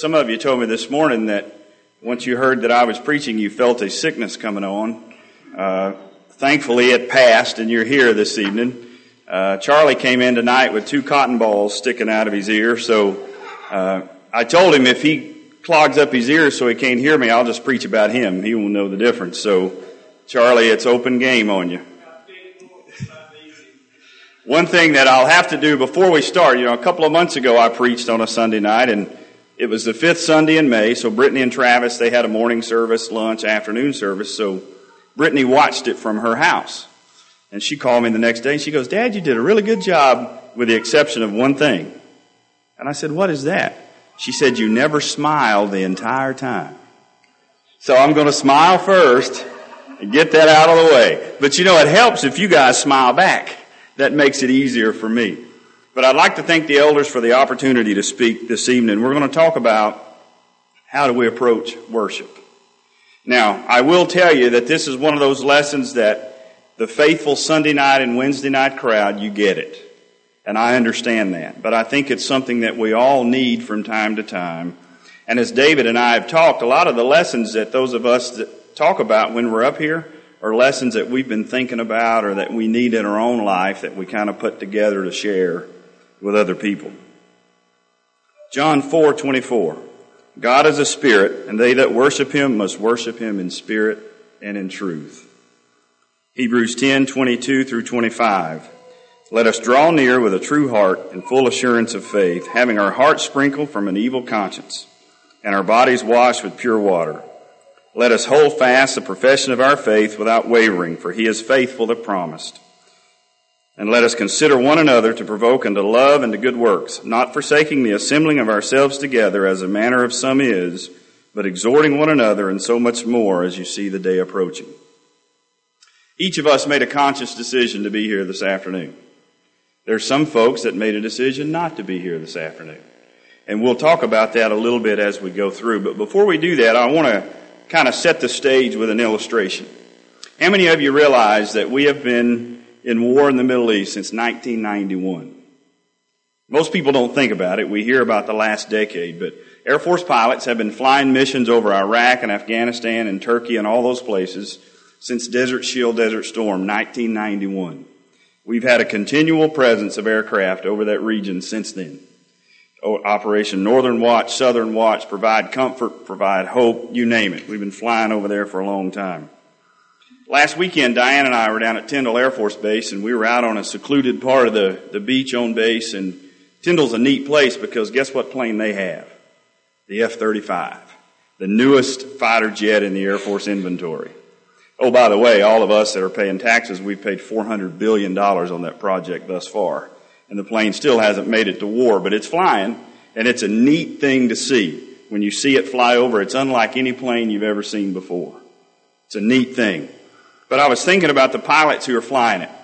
Some of you told me this morning that once you heard that I was preaching, you felt a sickness coming on. Thankfully, it passed, and you're here this evening. Charlie came in tonight with 2 cotton balls sticking out of his ear, so I told him if he clogs up his ears so he can't hear me, I'll just preach about him. He won't know the difference. So, Charlie, it's open game on you. One thing that I'll have to do before we start, a couple of months ago I preached on a Sunday night, and it was the 5th Sunday in May, so Brittany and Travis, they had a morning service, lunch, afternoon service, so Brittany watched it from her house. And she called me the next day, and she goes, "Dad, you did a really good job with the exception of one thing." And I said, "What is that?" She said, "You never smiled the entire time." So I'm going to smile first and get that out of the way. But it helps if you guys smile back. That makes it easier for me. But I'd like to thank the elders for the opportunity to speak this evening. We're going to talk about how do we approach worship. Now, I will tell you that this is one of those lessons that the faithful Sunday night and Wednesday night crowd, you get it. And I understand that. But I think it's something that we all need from time to time. And as David and I have talked, a lot of the lessons that those of us that talk about when we're up here are lessons that we've been thinking about or that we need in our own life that we kind of put together to share with other people. John 4:24. God is a spirit, and they that worship him must worship him in spirit and in truth. Hebrews 10:22 through 25. Let us draw near with a true heart and full assurance of faith, having our hearts sprinkled from an evil conscience, and our bodies washed with pure water. Let us hold fast the profession of our faith without wavering, for he is faithful that promised. And let us consider one another to provoke unto love and to good works, not forsaking the assembling of ourselves together as a manner of some is, but exhorting one another, and so much more as you see the day approaching. Each of us made a conscious decision to be here this afternoon. There's some folks that made a decision not to be here this afternoon. And we'll talk about that a little bit as we go through. But before we do that, I want to kind of set the stage with an illustration. How many of you realize that we have been in war in the Middle East since 1991? Most people don't think about it. We hear about the last decade, but Air Force pilots have been flying missions over Iraq and Afghanistan and Turkey and all those places since Desert Shield, Desert Storm, 1991. We've had a continual presence of aircraft over that region since then. Operation Northern Watch, Southern Watch, provide comfort, provide hope, you name it. We've been flying over there for a long time. Last weekend, Diane and I were down at Tyndall Air Force Base, and we were out on a secluded part of the beach on base, and Tyndall's a neat place because guess what plane they have? The F-35, the newest fighter jet in the Air Force inventory. Oh, by the way, all of us that are paying taxes, we've paid $400 billion on that project thus far. And the plane still hasn't made it to war, but it's flying, and it's a neat thing to see. When you see it fly over, it's unlike any plane you've ever seen before. It's a neat thing. But I was thinking about the pilots who are flying it.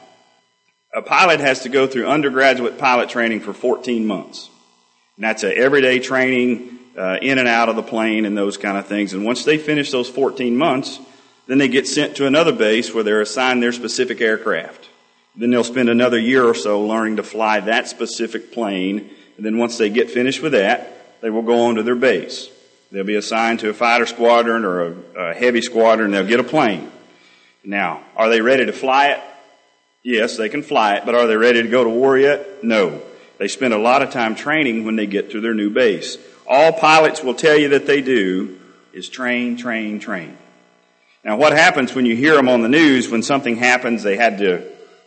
A pilot has to go through undergraduate pilot training for 14 months. And that's a everyday training in and out of the plane and those kind of things. And once they finish those 14 months, then they get sent to another base where they're assigned their specific aircraft. Then they'll spend another year or so learning to fly that specific plane. And then once they get finished with that, they will go on to their base. They'll be assigned to a fighter squadron or a heavy squadron, and they'll get a plane. Now, are they ready to fly it? Yes, they can fly it, but are they ready to go to war yet? No. They spend a lot of time training when they get to their new base. All pilots will tell you that they do is train, train, train. Now, what happens when you hear them on the news when something happens, they had to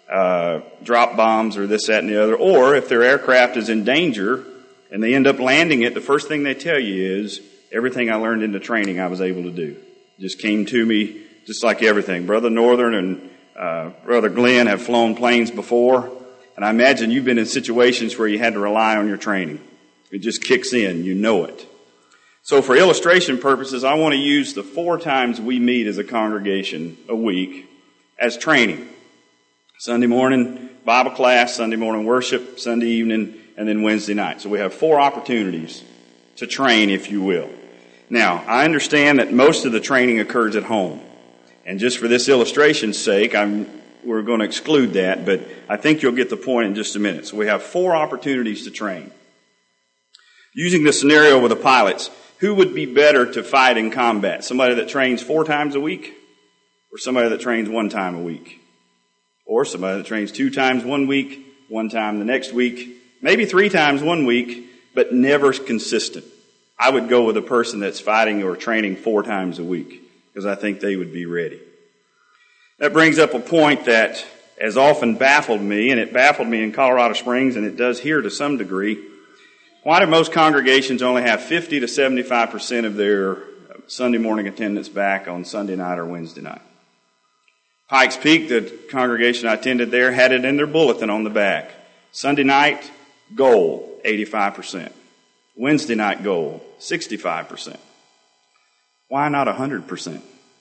drop bombs or this, that, and the other, or if their aircraft is in danger and they end up landing it, the first thing they tell you is, everything I learned in the training I was able to do. It just came to me just like everything. Brother Northern and Brother Glenn have flown planes before, and I imagine you've been in situations where you had to rely on your training. It just kicks in. You know it. So for illustration purposes, I want to use the 4 times we meet as a congregation a week as training. Sunday morning Bible class, Sunday morning worship, Sunday evening, and then Wednesday night. So we have 4 opportunities to train, if you will. Now, I understand that most of the training occurs at home. And just for this illustration's sake, we're going to exclude that, but I think you'll get the point in just a minute. So we have 4 opportunities to train. Using the scenario with the pilots, who would be better to fight in combat? Somebody that trains 4 times a week, or somebody that trains 1 time a week? Or somebody that trains 2 times one week, 1 time the next week, maybe 3 times one week, but never consistent. I would go with a person that's fighting or training 4 times a week, because I think they would be ready. That brings up a point that has often baffled me, and it baffled me in Colorado Springs, and it does here to some degree. Why do most congregations only have 50 to 75% of their Sunday morning attendance back on Sunday night or Wednesday night? Pikes Peak, the congregation I attended there, had it in their bulletin on the back. Sunday night, goal, 85%. Wednesday night goal, 65%. Why not 100%?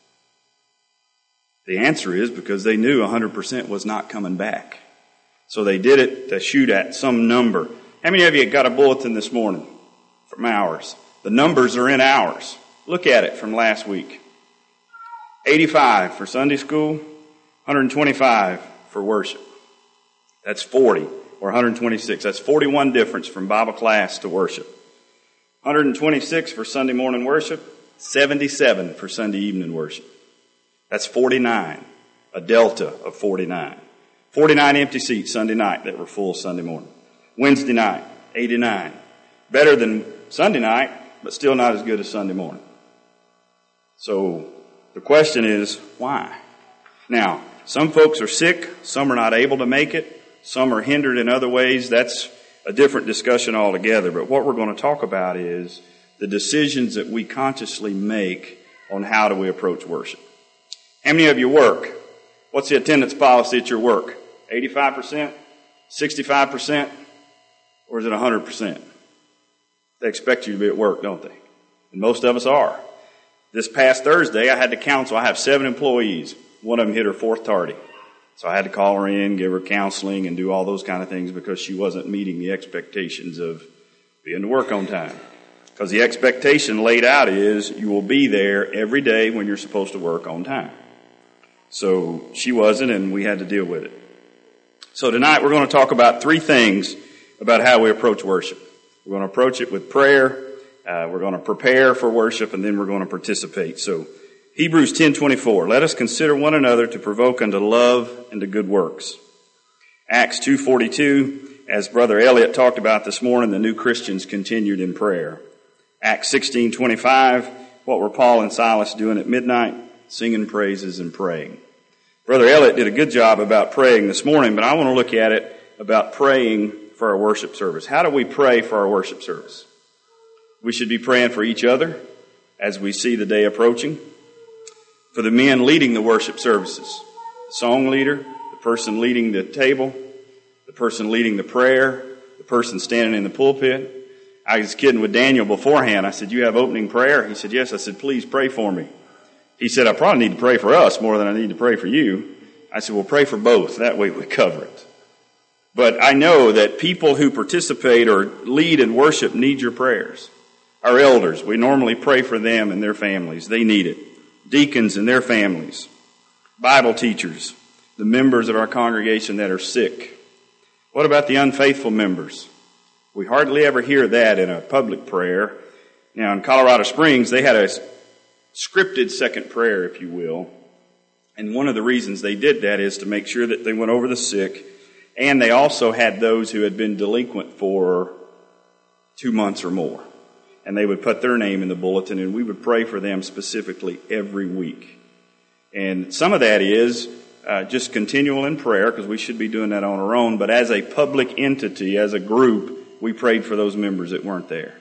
The answer is because they knew 100% was not coming back. So they did it to shoot at some number. How many of you got a bulletin this morning from hours? The numbers are in hours. Look at it from last week. 85 for Sunday school, 125 for worship. That's 40, or 126. That's 41 difference from Bible class to worship. 126 for Sunday morning worship, 77 for Sunday evening worship. That's 49, a delta of 49. 49 empty seats Sunday night that were full Sunday morning. Wednesday night, 89. Better than Sunday night, but still not as good as Sunday morning. So the question is, why? Now, some folks are sick, some are not able to make it, some are hindered in other ways. That's a different discussion altogether. But what we're going to talk about is the decisions that we consciously make on how do we approach worship. How many of you work? What's the attendance policy at your work? 85%? 65%? Or is it 100%? They expect you to be at work, don't they? And most of us are. This past Thursday, I had to counsel. I have 7 employees. One of them hit her 4th tardy. So I had to call her in, give her counseling, and do all those kind of things because she wasn't meeting the expectations of being to work on time. Because the expectation laid out is you will be there every day when you're supposed to work on time. So she wasn't, and we had to deal with it. So tonight we're going to talk about 3 things about how we approach worship. We're going to approach it with prayer, we're going to prepare for worship, and then we're going to participate. So Hebrews 10:24, let us consider one another to provoke unto love and to good works. Acts 2:42, as Brother Elliott talked about this morning, the new Christians continued in prayer. Acts 16:25, what were Paul and Silas doing at midnight? Singing praises and praying. Brother Elliott did a good job about praying this morning, but I want to look at it about praying for our worship service. How do we pray for our worship service? We should be praying for each other as we see the day approaching. For the men leading the worship services, the song leader, the person leading the table, the person leading the prayer, the person standing in the pulpit. I was kidding with Daniel beforehand. I said, you have opening prayer? He said, yes. I said, please pray for me. He said, I probably need to pray for us more than I need to pray for you. I said, well, pray for both. That way we cover it. But I know that people who participate or lead in worship need your prayers. Our elders, we normally pray for them and their families. They need it. Deacons and their families. Bible teachers, the members of our congregation that are sick. What about the unfaithful members? We hardly ever hear that in a public prayer. Now, in Colorado Springs, they had a scripted second prayer, if you will. And one of the reasons they did that is to make sure that they went over the sick. And they also had those who had been delinquent for 2 months or more. And they would put their name in the bulletin, and we would pray for them specifically every week. And some of that is just continual in prayer, because we should be doing that on our own. But as a public entity, as a group, we prayed for those members that weren't there.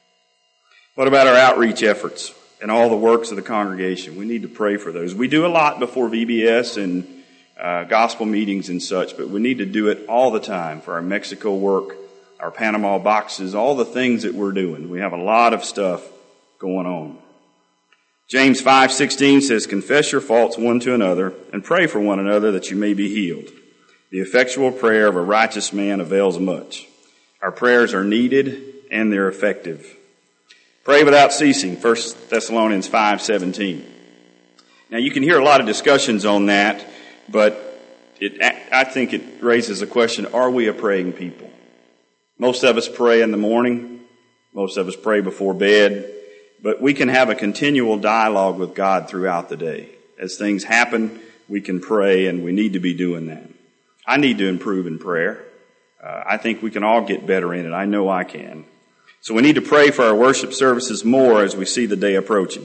What about our outreach efforts and all the works of the congregation? We need to pray for those. We do a lot before VBS and gospel meetings and such, but we need to do it all the time for our Mexico work, our Panama boxes, all the things that we're doing. We have a lot of stuff going on. James 5:16 says, confess your faults one to another and pray for one another that you may be healed. The effectual prayer of a righteous man avails much. Our prayers are needed and they're effective. Pray without ceasing, 1 Thessalonians 5:17. Now you can hear a lot of discussions on that, but I think it raises a question, are we a praying people? Most of us pray in the morning. Most of us pray before bed. but we can have a continual dialogue with God throughout the day. As things happen, we can pray, and we need to be doing that. I need to improve in prayer. I think we can all get better in it. I know I can. So we need to pray for our worship services more as we see the day approaching.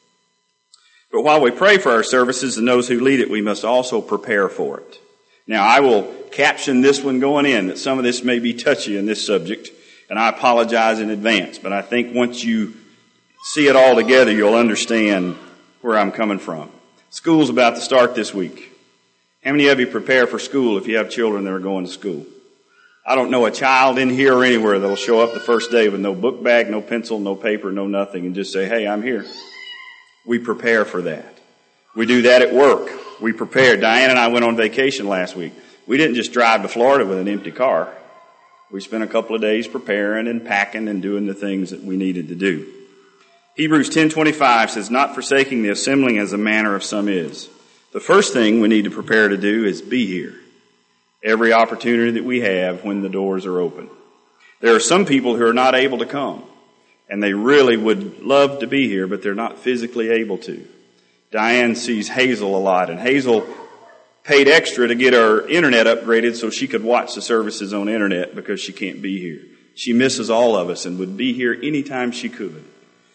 But while we pray for our services and those who lead it, we must also prepare for it. Now, I will caption this one going in that some of this may be touchy in this subject, and I apologize in advance. But I think once you see it all together, you'll understand where I'm coming from. School's about to start this week. How many of you prepare for school if you have children that are going to school? I don't know a child in here or anywhere that will show up the first day with no book bag, no pencil, no paper, no nothing, and just say, hey, I'm here. We prepare for that. We do that at work. We prepare. Diane and I went on vacation last week. We didn't just drive to Florida with an empty car. We spent a couple of days preparing and packing and doing the things that we needed to do. Hebrews 10:25 says, not forsaking the assembling as the manner of some is. The first thing we need to prepare to do is be here. Every opportunity that we have when the doors are open. There are some people who are not able to come, and they really would love to be here, but they're not physically able to. Diane sees Hazel a lot, and Hazel paid extra to get her internet upgraded so she could watch the services on internet because she can't be here. She misses all of us and would be here anytime she could.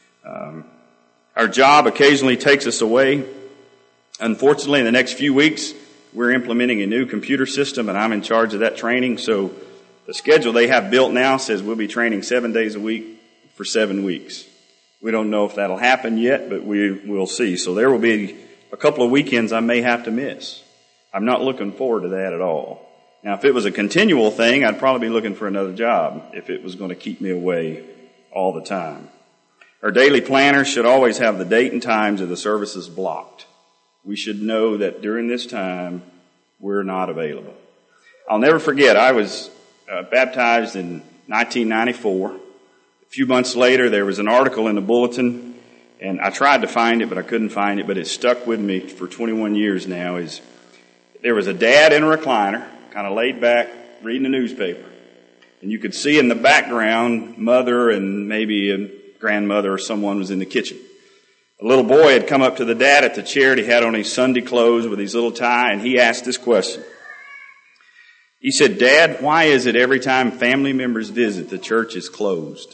Our job occasionally takes us away. Unfortunately, in the next few weeks, we're implementing a new computer system, and I'm in charge of that training. So the schedule they have built now says we'll be training 7 days a week for 7 weeks. We don't know if that'll happen yet, but we'll see. So there will be a couple of weekends I may have to miss. I'm not looking forward to that at all. Now, if it was a continual thing, I'd probably be looking for another job if it was going to keep me away all the time. Our daily planner should always have the date and times of the services blocked. We should know that during this time, we're not available. I'll never forget, I was baptized in 1994. A few months later, there was an article in the bulletin, and I tried to find it, but I couldn't find it, but it stuck with me for 21 years now. There was a dad in a recliner, kind of laid back, reading a newspaper. And you could see in the background, mother and maybe a grandmother or someone was in the kitchen. A little boy had come up to the dad at the chair. He had on his Sunday clothes with his little tie, and he asked this question. He said, Dad, why is it every time family members visit, the church is closed?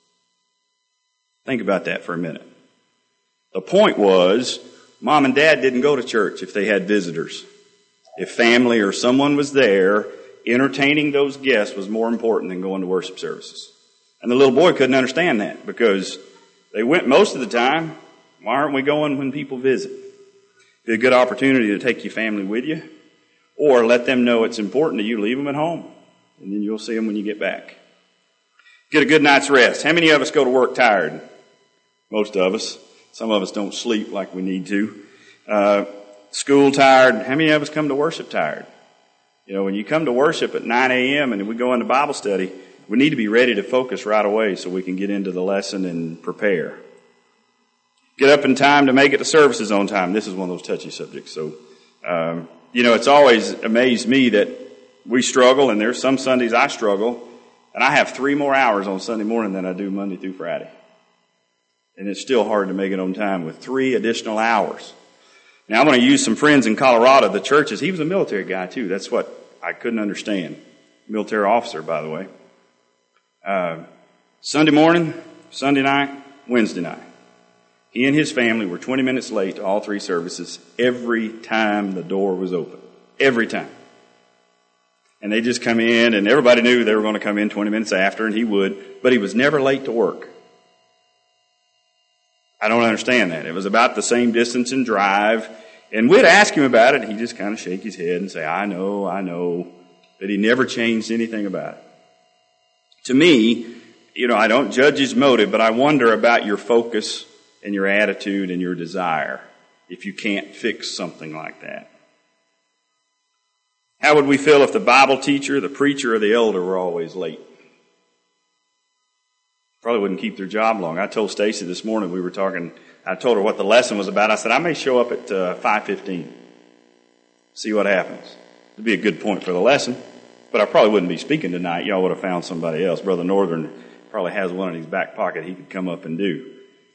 Think about that for a minute. The point was, Mom and Dad didn't go to church if they had visitors. If family or someone was there, entertaining those guests was more important than going to worship services. And the little boy couldn't understand that because they went most of the time. Why aren't we going when people visit? It'd be a good opportunity to take your family with you or let them know it's important that you leave them at home and then you'll see them when you get back. Get a good night's rest. How many of us go to work tired? Most of us. Some of us don't sleep like we need to. School tired. How many of us come to worship tired? You know, when you come to worship at 9 a.m. and we go into Bible study, we need to be ready to focus right away so we can get into the lesson and prepare. Get up in time to make it to services on time. This is one of those touchy subjects. So, it's always amazed me that we struggle, and there's some Sundays I struggle, and I have 3 more hours on Sunday morning than I do Monday through Friday. And it's still hard to make it on time with 3 additional hours. Now, I'm going to use some friends in Colorado, the churches. He was a military guy, too. That's what I couldn't understand. Military officer, by the way. Sunday morning, Sunday night, Wednesday night. He and his family were 20 minutes late to all 3 services every time the door was open. Every time. And they just come in, and everybody knew they were going to come in 20 minutes after, and he would. But he was never late to work. I don't understand that. It was about the same distance and drive. And we'd ask him about it, and he'd just kind of shake his head and say, I know. But he never changed anything about it. To me, I don't judge his motive, but I wonder about your focus and your attitude and your desire if you can't fix something like that. How would we feel if the Bible teacher, the preacher, or the elder were always late? Probably wouldn't keep their job long. I told Stacy this morning, we were talking, I told her what the lesson was about. I said, I may show up at 5:15. See what happens. It'd be a good point for the lesson, but I probably wouldn't be speaking tonight. Y'all would have found somebody else. Brother Northern probably has one in his back pocket he could come up and do.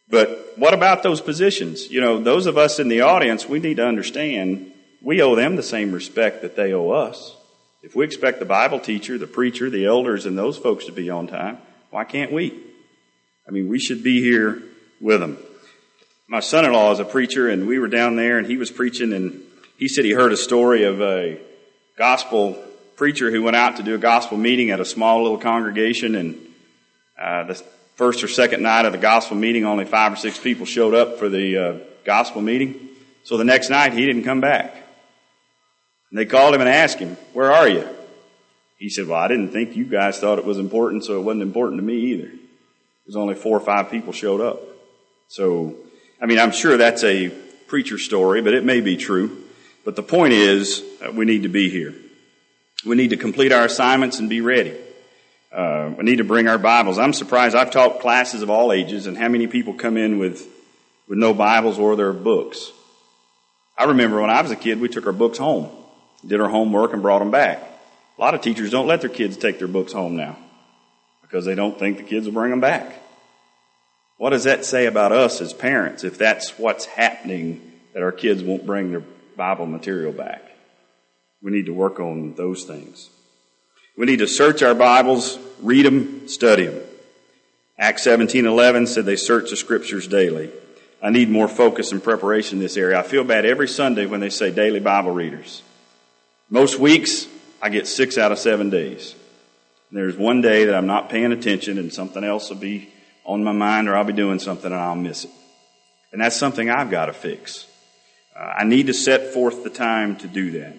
But what about those positions? You know, those of us in the audience, we need to understand we owe them the same respect that they owe us. If we expect the Bible teacher, the preacher, the elders, and those folks to be on time, why can't we? I mean, we should be here with them. My son-in-law is a preacher, and we were down there, and he was preaching, and he said he heard a story of a gospel preacher who went out to do a gospel meeting at a small little congregation, and the first or second night of the gospel meeting, only 5 or 6 people showed up for the gospel meeting. So the next night, he didn't come back. And they called him and asked him, "Where are you?" He said, "Well, I didn't think you guys thought it was important, so it wasn't important to me either. There's only 4 or 5 people showed up." So, I mean, I'm sure that's a preacher story, but it may be true. But the point is, we need to be here. We need to complete our assignments and be ready. We need to bring our Bibles. I'm surprised. I've taught classes of all ages, and how many people come in with no Bibles or their books. I remember when I was a kid, we took our books home, did our homework, and brought them back. A lot of teachers don't let their kids take their books home now because they don't think the kids will bring them back. What does that say about us as parents if that's what's happening, that our kids won't bring their Bible material back? We need to work on those things. We need to search our Bibles, read them, study them. Acts 17:11 said they search the Scriptures daily. I need more focus and preparation in this area. I feel bad every Sunday when they say daily Bible readers. Most weeks, I get 6 out of 7 days. There's one day that I'm not paying attention and something else will be on my mind, or I'll be doing something and I'll miss it. And that's something I've got to fix. I need to set forth the time to do that.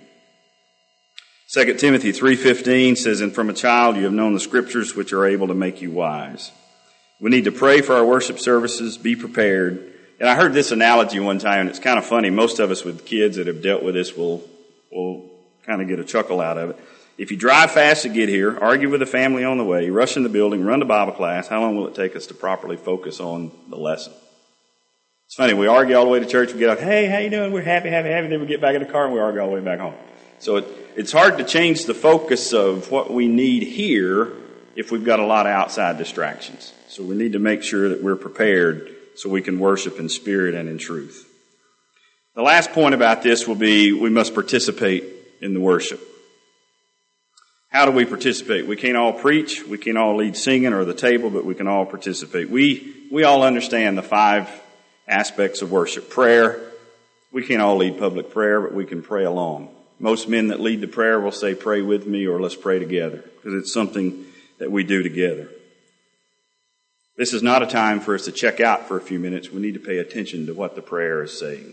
2 Timothy 3:15 says, "And from a child you have known the Scriptures which are able to make you wise." We need to pray for our worship services, be prepared. And I heard this analogy one time, and it's kind of funny. Most of us with kids that have dealt with this will kind of get a chuckle out of it. If you drive fast to get here, argue with the family on the way, rush in the building, run to Bible class, how long will it take us to properly focus on the lesson? It's funny, we argue all the way to church, we get up, "Hey, how you doing? We're happy, then we get back in the car and we argue all the way back home." So it's hard to change the focus of what we need here if we've got a lot of outside distractions. So we need to make sure that we're prepared so we can worship in spirit and in truth. The last point about this will be we must participate in the worship. How do we participate? We can't all preach, we can't all lead singing or the table, but we can all participate. We all understand the 5 aspects of worship. Prayer, we can't all lead public prayer, but we can pray along. Most men that lead the prayer will say, "Pray with me," or "Let's pray together," because it's something that we do together. This is not a time for us to check out for a few minutes. We need to pay attention to what the prayer is saying.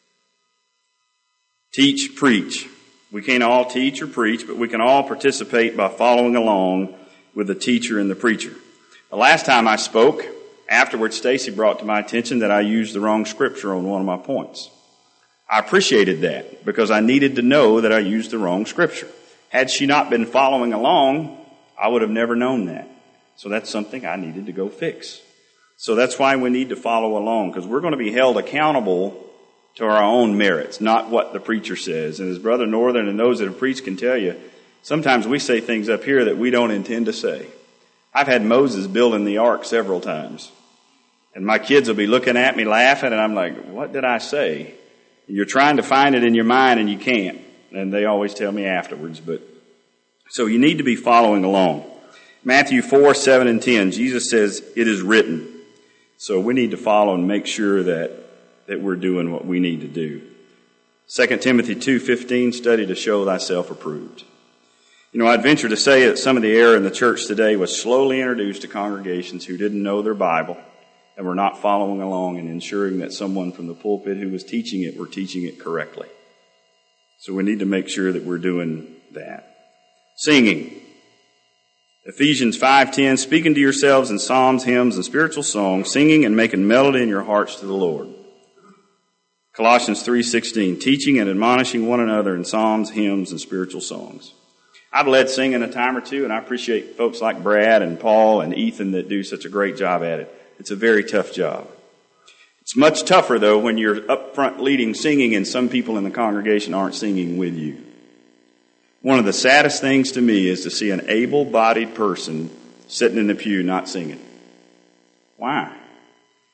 Teach, preach. We can't all teach or preach, but we can all participate by following along with the teacher and the preacher. The last time I spoke, afterwards Stacy brought to my attention that I used the wrong scripture on one of my points. I appreciated that because I needed to know that I used the wrong scripture. Had she not been following along, I would have never known that. So that's something I needed to go fix. So that's why we need to follow along, because we're going to be held accountable to our own merits, not what the preacher says. And as Brother Northern and those that have preached can tell you, sometimes we say things up here that we don't intend to say. I've had Moses building the ark several times. And my kids will be looking at me laughing, and I'm like, "What did I say?" And you're trying to find it in your mind, and you can't. And they always tell me afterwards. So you need to be following along. Matthew 4, 7, and 10, Jesus says, "It is written." So we need to follow and make sure that we're doing what we need to do. 2 Timothy 2:15, "Study to show thyself approved." You know, I'd venture to say that some of the error in the church today was slowly introduced to congregations who didn't know their Bible and were not following along and ensuring that someone from the pulpit who was teaching it were teaching it correctly. So we need to make sure that we're doing that. Singing. Ephesians 5:10, "Speaking to yourselves in psalms, hymns, and spiritual songs, singing and making melody in your hearts to the Lord." Colossians 3:16, "Teaching and admonishing one another in psalms, hymns, and spiritual songs." I've led singing a time or two, and I appreciate folks like Brad and Paul and Ethan that do such a great job at it. It's a very tough job. It's much tougher, though, when you're up front leading singing and some people in the congregation aren't singing with you. One of the saddest things to me is to see an able-bodied person sitting in the pew not singing. Why?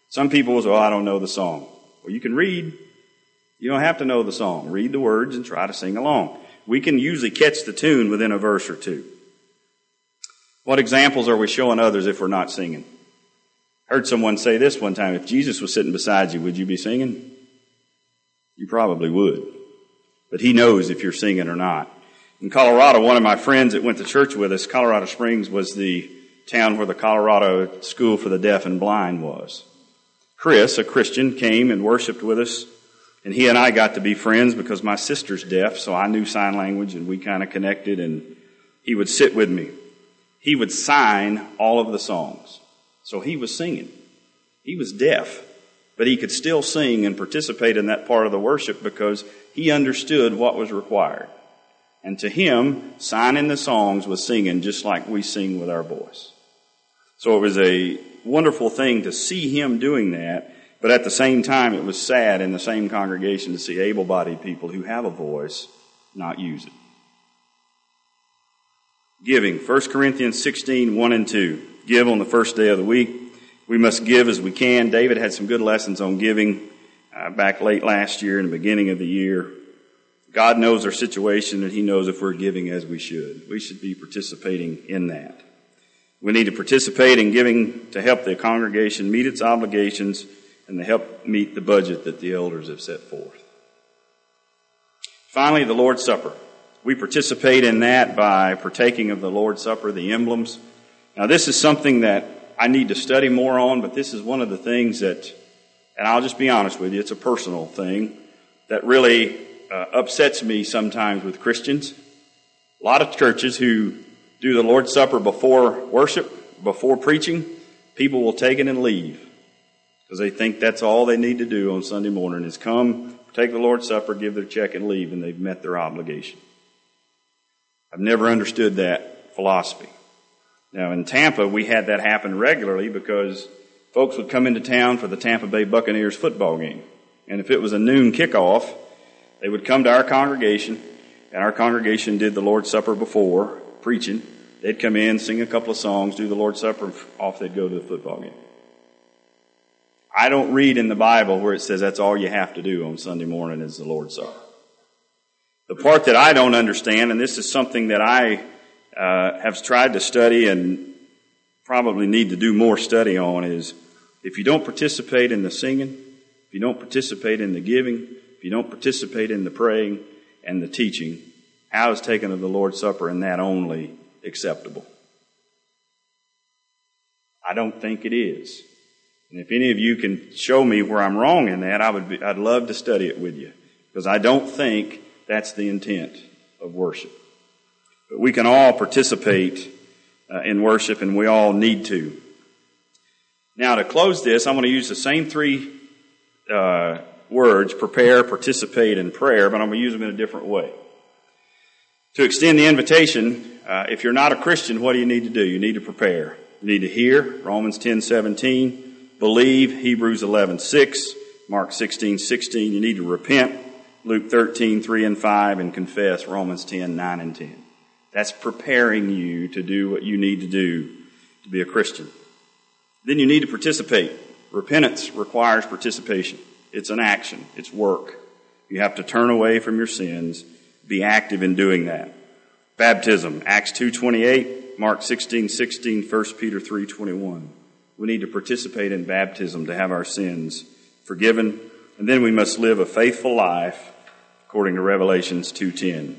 Some people will say, I don't know the song. Well, you can read. You don't have to know the song. Read the words and try to sing along. We can usually catch the tune within a verse or two. What examples are we showing others if we're not singing? I heard someone say this one time, if Jesus was sitting beside you, would you be singing? You probably would. But he knows if you're singing or not. In Colorado, one of my friends that went to church with us, Colorado Springs was the town where the Colorado School for the Deaf and Blind was. Chris, a Christian, came and worshiped with us, and he and I got to be friends because my sister's deaf, so I knew sign language, and we kind of connected, and he would sit with me. He would sign all of the songs. So he was singing. He was deaf, but he could still sing and participate in that part of the worship because he understood what was required. And to him, signing the songs was singing just like we sing with our voice. So it was a wonderful thing to see him doing that, but at the same time it was sad in the same congregation to see able-bodied people who have a voice not use it. Giving, 1 Corinthians 16, 1 and 2. Give on the first day of the week. We must give as we can. David had some good lessons on giving back late last year and the beginning of the year. God knows our situation, and he knows if we're giving as we should. We should be participating in that. We need to participate in giving to help the congregation meet its obligations and to help meet the budget that the elders have set forth. Finally, the Lord's Supper. We participate in that by partaking of the Lord's Supper, the emblems. Now, this is something that I need to study more on, but this is one of the things that, and I'll just be honest with you, it's a personal thing, that really upsets me sometimes with Christians. A lot of churches who do the Lord's Supper before worship, before preaching, people will take it and leave because they think that's all they need to do on Sunday morning is come, take the Lord's Supper, give their check, and leave, and they've met their obligation. I've never understood that philosophy. Now, in Tampa, we had that happen regularly because folks would come into town for the Tampa Bay Buccaneers football game. And if it was a noon kickoff, they would come to our congregation, and our congregation did the Lord's Supper before preaching. They'd come in, sing a couple of songs, do the Lord's Supper, and off they'd go to the football game. I don't read in the Bible where it says that's all you have to do on Sunday morning is the Lord's Supper. The part that I don't understand, and this is something that I have tried to study and probably need to do more study on, is if you don't participate in the singing, if you don't participate in the giving, if you don't participate in the praying and the teaching, how is taking of the Lord's Supper in that only acceptable? I don't think it is. And if any of you can show me where I'm wrong in that, I'd love to study it with you, because I don't think that's the intent of worship. But we can all participate in worship, and we all need to. Now, to close this, I'm going to use the same three words, prepare, participate, and prayer, but I'm going to use them in a different way. To extend the invitation, if you're not a Christian, what do you need to do? You need to prepare. You need to hear, Romans 10:17, believe, Hebrews 11:6, Mark 16:16. You need to repent, Luke 13:3 and 5, and confess, Romans 10:9 and 10. That's preparing you to do what you need to do to be a Christian. Then you need to participate. Repentance requires participation. It's an action. It's work. You have to turn away from your sins. Be active in doing that. Baptism, Acts 2:28, Mark 16:16, 1 Peter 3:21. We need to participate in baptism to have our sins forgiven. And then we must live a faithful life according to Revelations 2:10.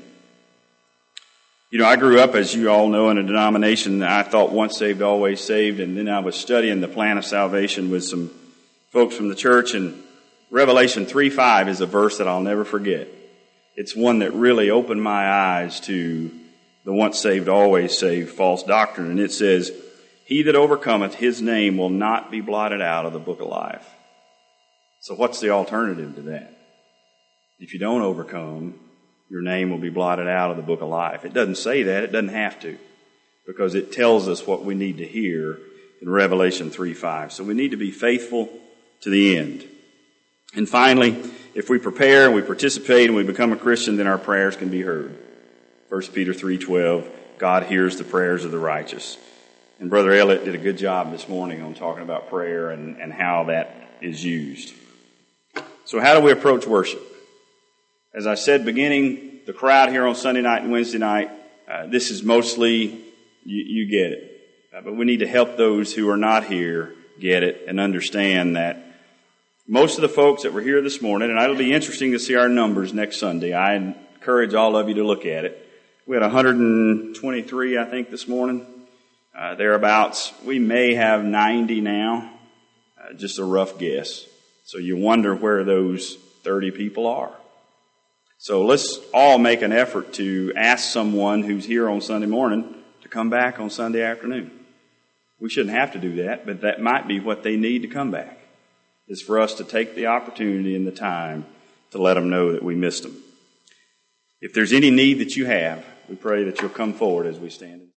You know, I grew up, as you all know, in a denomination that I thought once saved, always saved, and then I was studying the plan of salvation with some folks from the church, and Revelation 3:5 is a verse that I'll never forget. It's one that really opened my eyes to the once saved, always saved false doctrine, and it says, "He that overcometh, his name will not be blotted out of the book of life." So what's the alternative to that? If you don't overcome, your name will be blotted out of the book of life. It doesn't say that. It doesn't have to, because it tells us what we need to hear in Revelation 3:5. So we need to be faithful to the end. And finally, if we prepare and we participate and we become a Christian, then our prayers can be heard. 1 Peter 3:12, God hears the prayers of the righteous. And Brother Elliott did a good job this morning on talking about prayer and how that is used. So how do we approach worship? As I said, beginning the crowd here on Sunday night and Wednesday night, this is mostly, you get it. But we need to help those who are not here get it and understand that most of the folks that were here this morning, and it'll be interesting to see our numbers next Sunday. I encourage all of you to look at it. We had 123, I think, this morning. Thereabouts. We may have 90 now. Just a rough guess. So you wonder where those 30 people are. So let's all make an effort to ask someone who's here on Sunday morning to come back on Sunday afternoon. We shouldn't have to do that, but that might be what they need to come back, is for us to take the opportunity and the time to let them know that we missed them. If there's any need that you have, we pray that you'll come forward as we stand.